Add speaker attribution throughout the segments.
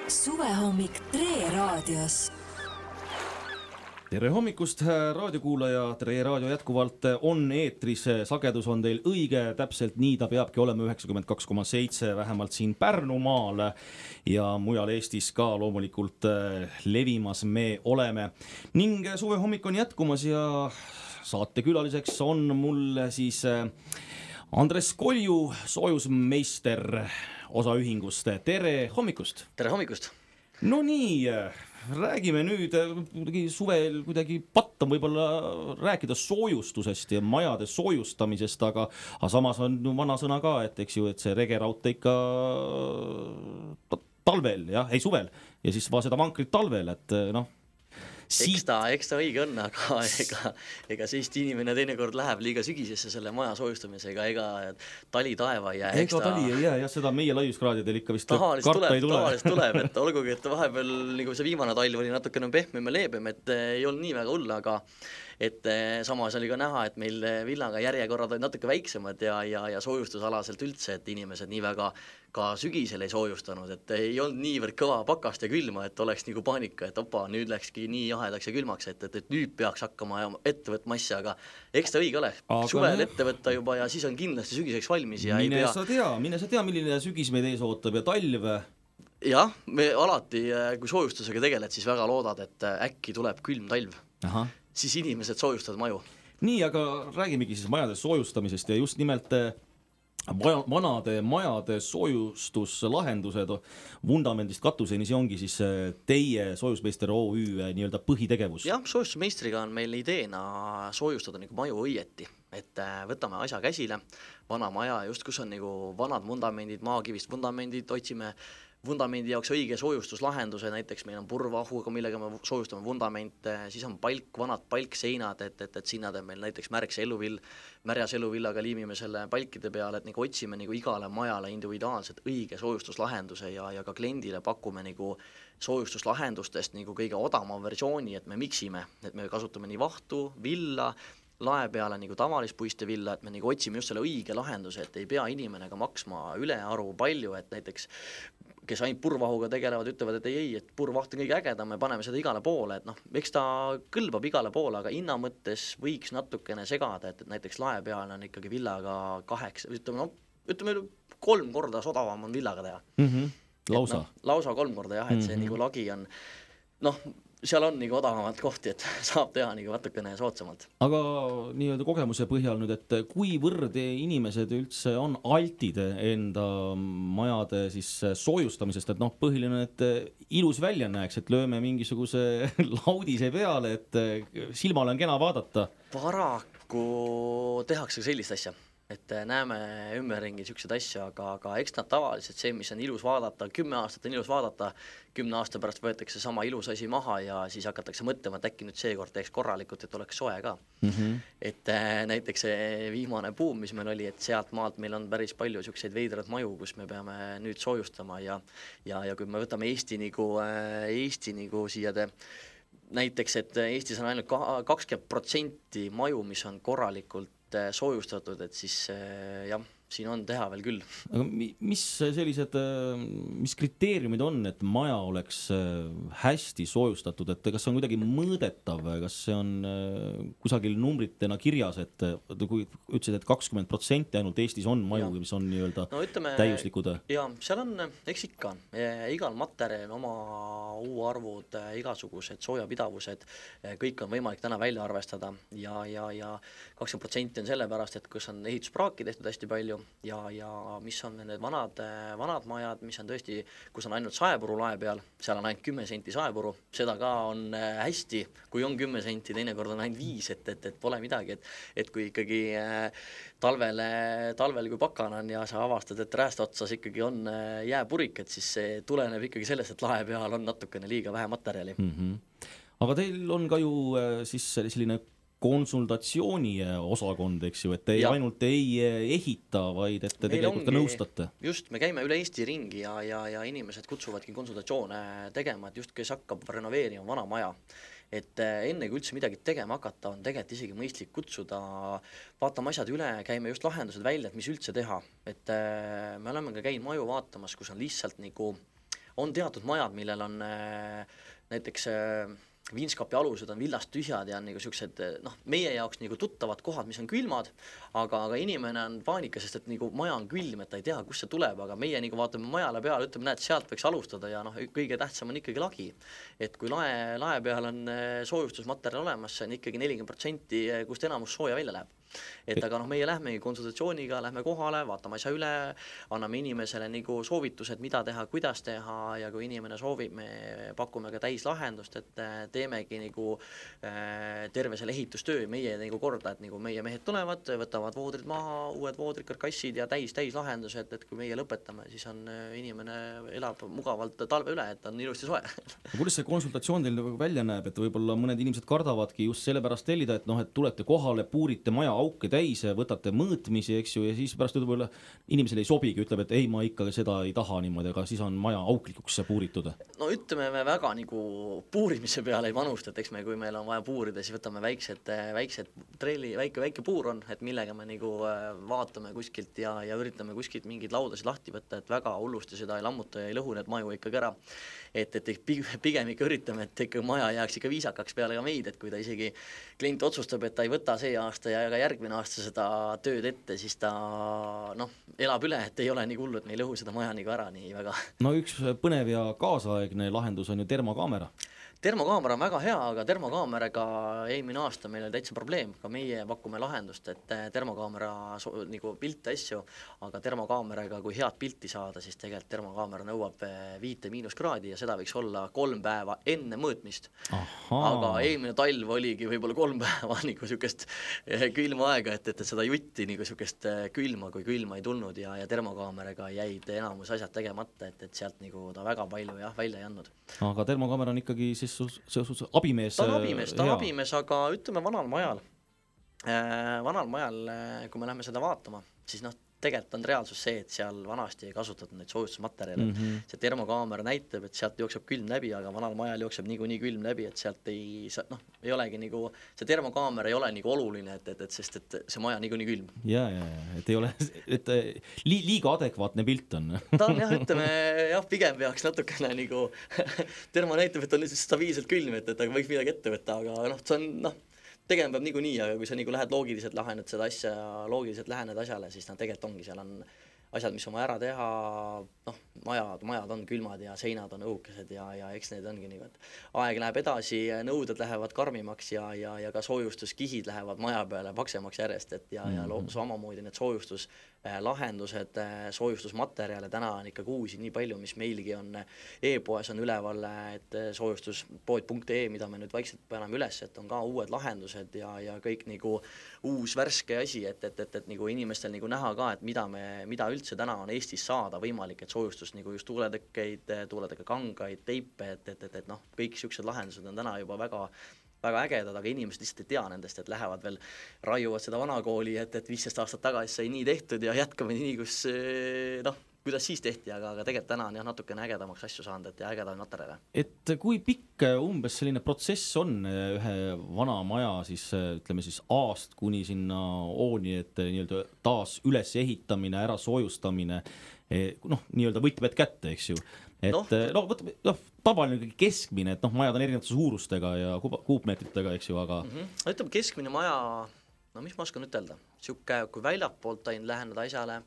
Speaker 1: Suvehommik Tre raadios.
Speaker 2: Tere hommikust, raadiokuulaja, Tre raadio jätkuvalt on eetris, sagedus on teil õige, täpselt nii ta peabki olema 92,7, vähemalt siin Pärnumaal ja mujal Eestis ka loomulikult levimas me oleme. Ning suvehommik on jätkumas ja saatekülaliseks on mul siis Andres Kolju, soojusmeister osaühingust. Tere hommikust!
Speaker 3: Tere hommikust!
Speaker 2: No nii, räägime nüüd suvel kuidagi patt on võib-olla rääkida soojustusest ja majade soojustamisest, aga samas on vana sõna ka, et eks ju, et see regeraute ikka talvel, jah, ei suvel ja siis vaan seda vankrit talvel, et noh.
Speaker 3: Eks ta õige on, aga ega see Eesti inimene teinekord läheb liiga sügisesse selle maja soojustamisega, ega tali taeva ja
Speaker 2: ega tali ei jää, jah, seda meie laiuskraadidel ikka vist karta ei tule.
Speaker 3: Tavaliselt tuleb, et olgugi, et vahepeal nagu see viimane talv oli natukene pehmem ja leebem, et ei olnud nii väga hull, aga et samas oli ka näha, et meil villaga järjekorrad olid natuke väiksemad ja soojustusalaselt üldse, et inimesed nii väga ka sügisel ei soojustanud, et ei olnud niivõrd kõva pakast ja külma, et oleks nagu paanika, et opa, nüüd läkski nii jahedaks ja külmaks, et nüüd peaks hakkama ette võtma asja, aga eks ta õige ole. Suvel ette võtta juba ja siis on kindlasti sügiseks valmis ja
Speaker 2: mine sa tea, milline sügis meid ees ootab ja talv.
Speaker 3: Jah, me alati, kui soojustusega tegeled, siis väga loodad, et äkki tuleb külm talv. Siis inimesed soojustavad maju.
Speaker 2: Nii, aga räägimegi siis majade soojustamisest ja just nimelt vanade majade soojustuslahendused vundamendist katuseni, see ongi siis teie soojusmeister OÜ nii-öelda põhitegevus.
Speaker 3: Jah, soojustusmeistriga on meil ideena soojustada nagu maju õieti, et võtame asja käsile, vana maja just kus on nagu vanad vundamendid, maakivist vundamendid, otsime vundamendi jaoks õige soojustuslahenduse, näiteks meil on purvahuga, millega me soojustame vundament, siis on vanad palkseinad, et sinna teeb meil näiteks märjas eluvillaga liimime selle palkide peale, et nagu otsime nagu igale majale individuaalselt õige soojustuslahenduse ja ka kliendile pakume nagu soojustuslahendustest nagu kõige odavama versiooni, et me miksime, et me kasutame nii vahtu, villa, lae peale nagu tavalist puiste villa, et me nagu otsime just selle õige lahenduse, et ei pea inimene ka maksma ülearu palju, et näiteks kes ainult purvahuga tegelevad, ütlevad, et ei, et purvaht on kõige ägedam, me paneme seda igale poole, et noh, eks ta kõlbab igale poole, aga hinna mõttes võiks natukene segada, et näiteks lae peal on ikkagi villaga 3 korda odavam on villaga teha.
Speaker 2: Lausa?
Speaker 3: Lausa 3 korda jah, et see nagu lagi on, noh, seal on nagu odavamalt kohti, et saab teha nagu natukene soodsamalt.
Speaker 2: Aga nii-öelda kogemuse põhjal nüüd, et kuivõrd inimesed üldse on altid enda majade siis soojustamisest, et noh, põhiline, et ilus välja näeks, et lööme mingisuguse laudise peale, et silmale on kena vaadata.
Speaker 3: Paraku tehakse sellist asja, et näeme ümberringi siukseid asju, aga eks nad tavaliselt see, mis on ilus vaadata, 10 aastat on ilus vaadata, 10 aasta pärast võetakse sama ilus asi maha ja siis hakatakse mõtlema, et äkki nüüd seekord teeks korralikult, et oleks soe ka. Et näiteks see viimane buum, mis meil oli, et sealt maalt meil on päris palju siukseid veidrad maju, kus me peame nüüd soojustama ja kui me võtame Eesti nagu siia näiteks, et Eestis on ainult 20% maju, mis on korralikult soojustatud, et siis jah, siin on teha veel küll.
Speaker 2: Aga mis kriteeriumid on, et maja oleks hästi soojustatud, et kas see on kuidagi mõõdetav, kas see on kusagil numbritena kirjas, et kui ütlesid, et 20% ainult Eestis on maju, mis on nii-öelda täiuslikud?
Speaker 3: Ja seal on, eks ikka, igal materjal oma uuarvud, igasugused soojapidavused, kõik on võimalik täna välja arvestada ja 20% on sellepärast, et kus on ehituspraaki tehtud hästi palju ja mis on need vanad majad, mis on tõesti, kus on ainult saepuru lae peal, seal on ainult 10 senti saepuru, seda ka on hästi, kui on 10 senti, teinekord on ainult 5, et pole midagi, et kui ikkagi talvel kui pakana on ja sa avastad, et rääst otsas ikkagi on jääpurik, et siis see tuleneb ikkagi sellest, et lae peal on natukene liiga vähe materjali.
Speaker 2: Aga teil on ka ju siis selline konsultatsiooni osakond, eks ju, et te ainult ei ehita, vaid et te tegelikult ka nõustate.
Speaker 3: Just, me käime üle Eesti ringi ja inimesed kutsuvadki konsultatsioone tegema, et just kes hakkab renoveerima vana maja. Et enne kui üldse midagi tegema hakata, on tegelikult isegi mõistlik kutsuda, vaatame asjad üle, käime just lahendused välja, et mis üldse teha. Et me oleme ka käinud maju vaatamas, kus on lihtsalt nagu on teatud majad, millel on näiteks vintskaapi alused on villast tühjad ja on nagu siuksed, meie jaoks nagu tuttavad kohad, mis on külmad, aga inimene on paanika, sest et nagu maja on külm, et ta ei tea, kust see tuleb, aga meie nagu vaatame majale peale, ütleme, näed, sealt võiks alustada ja kõige tähtsam on ikkagi lagi. Et kui lae peal on soojustusmaterjal olemas, see on ikkagi 40%, kust enamus sooja välja läheb. Et aga meie lähmegi konsultatsiooniga, lähme kohale, vaatame asja üle, anname inimesele nagu soovitused, mida teha, kuidas teha ja kui inimene soovib, me pakume ka täislahendust, et teemegi nagu terve selle ehitustöö meie nagu korda, et nagu meie mehed tulevad, võtavad voodrid maha, uued voodrid, karkassid ja täislahendused, et kui meie lõpetame, siis on inimene elab mugavalt talve üle, et on ilusti soe.
Speaker 2: Kuidas see konsultatsioon teil välja näeb, et võib-olla mõned inimesed kardavadki just sellepärast tellida, et et tulete kohale, puurite maja auke täis, võtate mõõtmisi, eks ju, ja siis pärast võib-olla inimesele ei sobigi, ütleb, et ei, ma ikka seda ei taha niimoodi, aga siis on maja auklikuks puuritud.
Speaker 3: No ütleme, me väga nagu puurimise peale ei panusta, et eks kui meil on vaja puurida, siis võtame väiksed trelli, väike puur on, et millega me nagu vaatame kuskilt ja üritame kuskilt mingeid laudasid lahti võtta, et väga hullusti seda ei lammuta ja ei lõhu need maju ikkagi ära. Et pigem ikka üritame, et ikka maja jääks ikka viisakaks peale ka meid, et kui ta isegi klient otsustab, et ta ei võta see aasta ja ka järgmine aasta seda tööd ette, siis ta elab üle, et ei ole nii hullu, et me ei lõhu seda maja nagu ära nii väga.
Speaker 2: No üks põnev ja kaasaegne lahendus on ju termokaamera.
Speaker 3: Termokaamera on väga hea, aga termokaameraga eelmine aasta meil oli täitsa probleem, ka meie pakume lahendust, et termokaamera nagu pilte asju, aga termokaameraga kui head pilti saada, siis tegelikult termokaamera nõuab 5 kraadi ja seda võiks olla 3 päeva enne mõõtmist. Aga eelmine talv oligi võib-olla 3 päeva nagu sükest külma aega, et seda jutti nagu sükest külma, kui külma ei tulnud ja termokaameraga jäid enamus asjad tegemata, et sealt nagu ta väga palju välja ei andnud.
Speaker 2: Aga termokaamera on ikkagi siis abimees.
Speaker 3: Ta on abimees, aga ütleme vanal majal, kui me lähme seda vaatama, siis tegelikult on reaalsus see, et seal vanasti ei kasutatud neid soojustusmaterjale. See termokaamera näitab, et sealt jookseb külm läbi, aga vanal majal jookseb niikuinii külm läbi, et sealt ei olegi nagu, see termokaamera ei ole nagu oluline, sest et see maja niikuinii külm.
Speaker 2: Ja, et ei ole, et liiga adekvaatne pilt on.
Speaker 3: Ta on ütleme, pigem peaks natukene nagu, termo näitab, et on stabiilselt külm, et aga võiks midagi ette võtta, aga see on, tegema peab niikuinii, aga kui sa nagu lähed loogiliselt lahened seda asja, loogiliselt lähened asjale, siis tegelikult ongi, seal on asjad, mis on vaja ära teha, majad on külmad ja seinad on õhukesed ja eks need ongi nii, et aeg läheb edasi, nõuded lähevad karmimaks ja ka soojustuskihid lähevad maja peale paksemaks järjest, et ja samamoodi need soojustuslahendused, soojustusmaterjale täna on ikka uusi nii palju, mis meilgi on e-poes on üleval, et soojustuspood.ee, mida me nüüd vaikselt paneme üles, et on ka uued lahendused ja kõik nagu uus värske asi, et nagu inimestel nagu näha ka, et mida üldse täna on Eestis saada võimalik, et soojustus nagu just tuuletõkkeid, tuuletõkkekangaid, teipe, et kõik siuksed lahendused on täna juba väga ägedad, aga inimesed lihtsalt ei tea nendest, et lähevad veel, raiuvad seda vanakooli, et 15 aastat tagasi sai nii tehtud ja jätkame nii, kus kuidas siis tehti, aga tegelikult täna on natukene ägedamaks asju saanud, et ägedam materjale.
Speaker 2: Et kui pikk umbes selline protsess on ühe vana maja siis, ütleme siis aast kuni sinna ooni, et nii-öelda taas üles ehitamine, ära soojustamine, nii-öelda võtmed kätte, eks ju. Et tavaline keskmine, et majad on erinevate suurustega ja kuupmeetritega, eks ju, aga
Speaker 3: ütleme keskmine maja, mis ma oskan ütelda, kui väljapoolt läheneda asjale,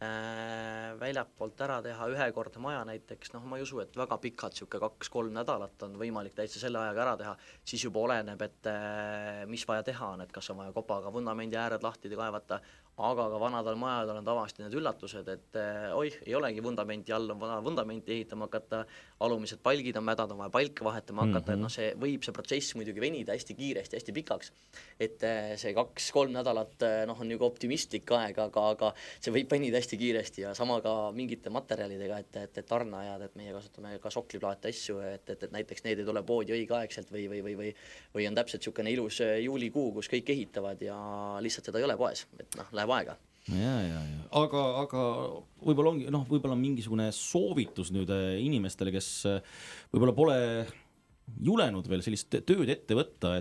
Speaker 3: väljapoolt ära teha ühekordne maja näiteks, ma ei usu, et väga pikalt 2-3 nädalat on võimalik täitsa selle ajaga ära teha, siis juba oleneb, et mis vaja teha on, et kas on vaja kopaga vundamendi ääred lahti kaevata, aga ka vanadel majadel on tavaliselt need üllatused, et ei olegi vundamenti all, on vaja vundamenti ehitama hakata, alumised palgid on mädad, on vaja palke vahetama hakata, et see protsess muidugi venida hästi kiiresti, hästi pikaks, et see 2-3 nädalat on nagu optimistlik aeg, aga see võib venida hästi kiiresti ja sama ka mingite materjalidega, et tarneajad, et meie kasutame ka sokliplaate asju, et näiteks need ei tule poodi õigeaegselt või on täpselt niisugune ilus juulikuu, kus kõik ehitavad ja lihtsalt seda ei ole poes, et läheb aega.
Speaker 2: Ja. Aga võib-olla ongi, võib-olla mingisugune soovitus nüüd inimestele, kes võib-olla pole julenud veel sellist tööd ette võtta,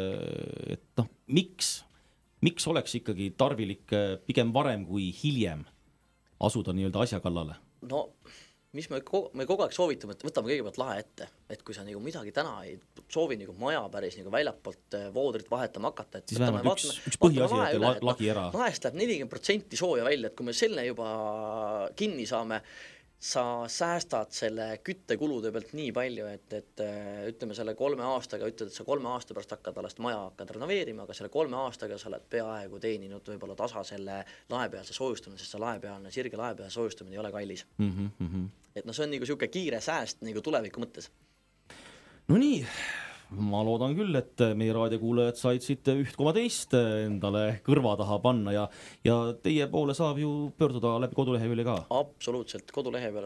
Speaker 2: et miks oleks ikkagi tarvilik pigem varem kui hiljem asuda nii-öelda asja kallale?
Speaker 3: mis me kogu aeg soovitame, et võtame kõigepealt lae ette, et kui sa nagu midagi täna ei soovi nagu maja päris nagu väljapoolt voodrit vahetama hakata, et
Speaker 2: siis vähemalt üks põhiasi, et lagi ära.
Speaker 3: Laest läheb 40% sooja välja, et kui me selle juba kinni saame, sa säästad selle küttekulude pealt nii palju, et ütleme selle 3 aastaga, ütled, et sa 3 aasta pärast maja hakkad renoveerima, aga selle 3 aastaga sa oled peaaegu teeninud võib-olla tasa selle laepealse soojustamine, sest see laepealne, sirge laepealse soojustamine ei ole kallis. Et see on nagu siuke kiire sääst nagu tuleviku mõttes.
Speaker 2: No nii, ma loodan küll, et meie raadiokuulajad said siit 1,2 endale kõrva taha panna ja teie poole saab ju pöörduda läbi kodulehekülje ka.
Speaker 3: Absoluutselt, kodulehe peale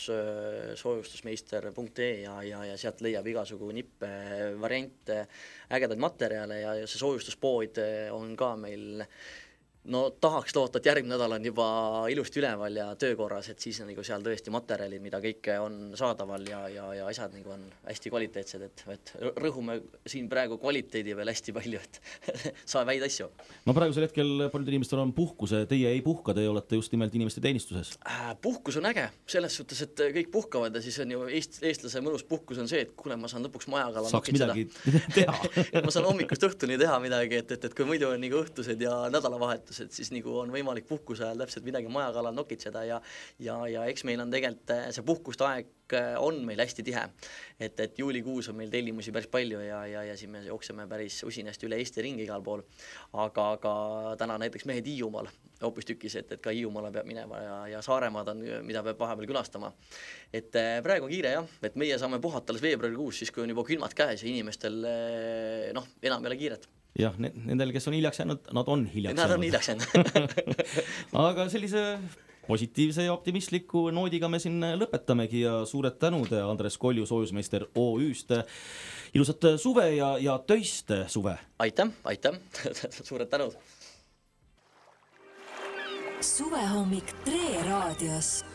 Speaker 3: soojustusmeister.ee ja sealt leiab igasugu nippe, variante, ägedaid materjale ja see soojustuspood on ka meil. No tahaks loota, et järgmine nädal on juba ilusti üleval ja töökorras, et siis on nagu seal tõesti materjalid, mida kõike on saadaval ja asjad nagu on hästi kvaliteetsed, et rõhume siin praegu kvaliteedi veel hästi palju, et saab häid asju.
Speaker 2: No praegusel hetkel paljud inimestel on puhkuse, teie ei puhka, te olete just nimelt inimeste teenistuses.
Speaker 3: Puhkus on äge, selles suhtes, et kõik puhkavad ja siis on ju eestlase mõnus puhkus on see, et kuule, ma saan lõpuks majakala
Speaker 2: saaks midagi teha.
Speaker 3: Ma saan hommikust õhtuni teha midagi, et kui muidu on nagu õhtused ja nädalavahetus, et siis nagu on võimalik puhkuse ajal täpselt midagi majakala nokitseda ja eks meil on tegelikult see puhkuste aeg on meil hästi tihe, et juulikuus on meil tellimusi päris palju ja siin me jookseme päris usinasti üle Eesti ringi igal pool, aga täna näiteks mehed Hiiumaal hoopis tükis, et ka Hiiumaale peab minema ja Saaremaad on, mida peab vahepeal külastama. Et praegu on kiire jah, et meie saame puhata alles veebruarikuus, siis kui on juba külmad käes ja inimestel enam ei ole kiiret.
Speaker 2: Jah, nendel, kes on hiljaks jäänud, nad on hiljaks
Speaker 3: jäänud. Nad on hiljaks jäänud.
Speaker 2: Aga sellise positiivse ja optimistliku noodiga me siin lõpetamegi ja suured tänud Andres Kolju soojusmeister OÜ-st. Ilusat suve ja töist suve.
Speaker 3: Aitäh. Suured tänud.
Speaker 1: Suvehommik Tre raadios.